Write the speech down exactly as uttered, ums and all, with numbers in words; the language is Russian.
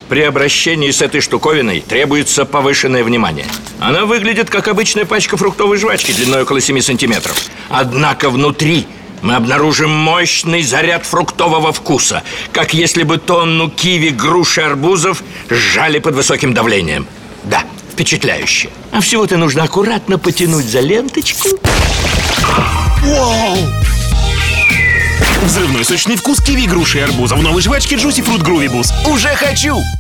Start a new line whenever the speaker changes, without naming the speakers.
При обращении с этой штуковиной требуется повышенное внимание. Она выглядит как обычная пачка фруктовой жвачки длиной около семи сантиметров. Однако внутри мы обнаружим мощный заряд фруктового вкуса, как если бы тонну киви, груш и арбузов сжали под высоким давлением. Да, впечатляюще. А всего-то нужно аккуратно потянуть за ленточку.
Вау! Взрывной сочный вкус киви, груши и арбуза в новой жвачке Juicy Fruit Groovy Boost. Уже хочу!